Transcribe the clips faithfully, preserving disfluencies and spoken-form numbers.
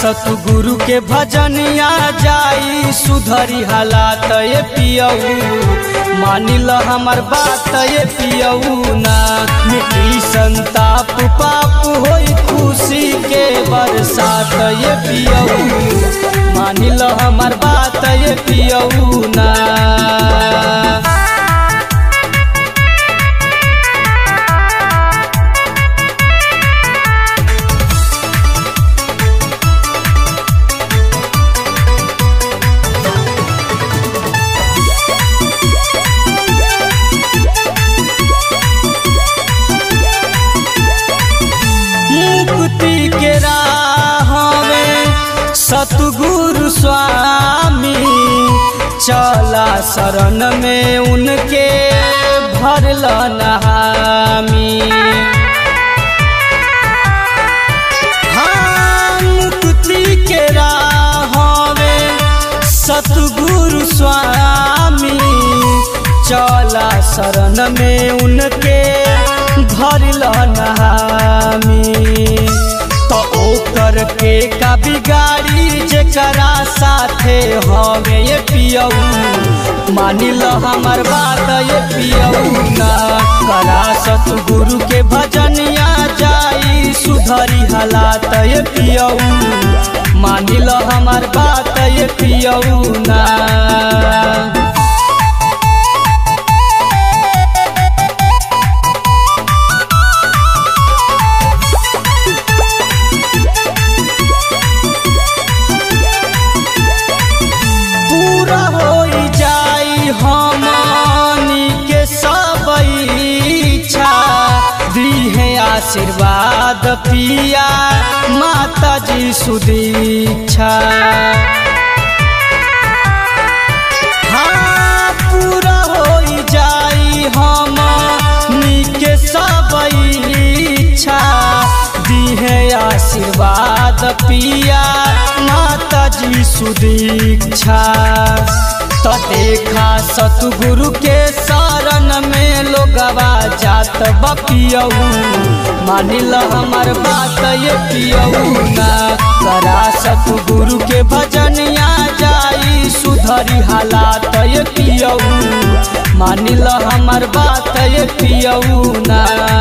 सतगुरु के भजनिया जाई सुधरी हालात ये पियऊ मानिल हमर बात ये पियऊ ना मिट्टी संताप पाप होई खुशी के बरसात ये पियऊ मानिल हमर बात ये पियऊ ना। मुक्ति के राह में सतगुरु स्वामी चला शरण में उनके भरल नहामी। हाँ मुक्ति के राह में सतगुरु स्वामी चला शरण में उनके भरल नहामी। तो ओकर के का बिगाड़ी जेकरा साथे हवे ये पियऊ मानिल हमर बात ये पियऊ ना करा सतगुरु के भजनिया जाई सुधरी हालात ये पियऊ मानिल हमर बात ये पियऊ ना। आशीर्वाद पिया माता जी सुदीक्षा। हाँ पूरा हो जाई हम नीके सब इच्छा दीहे आशीर्वाद पिया माता जी सुदीक्षा। तो देखा सतगुरु के शरण में लोगवा जात बपियऊ मानिल हमर बात ये पियऊ ना करा सतगुरु के भजनिया जाई सुधरी हालात ये पियऊ मानिल हमर बात ये पियऊ ना।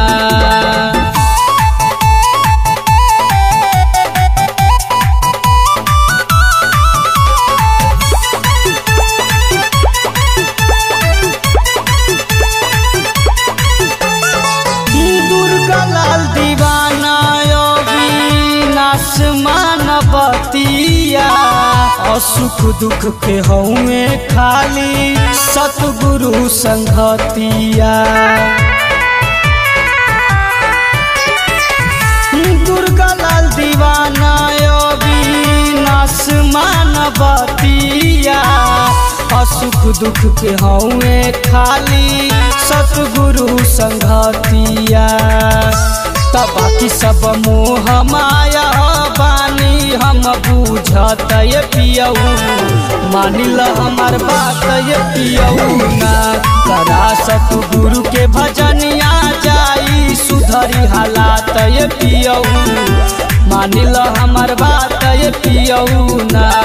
सुख दुख के हउए खाली सतगुरु संगतिया। दुर्गा लाल दीवाना अविनाश मानवतिया सुख दुख के हउए खाली सतगुरु संगतिया। तब बाकी सब मोह माया बानी हम बूझत ये पियऊ मानिल हमर बात ये पियऊ ना करा सतगुरु के भजनिया जाई सुधरी हालात ये पियऊ मानिल हमर बात ये पियऊ ना।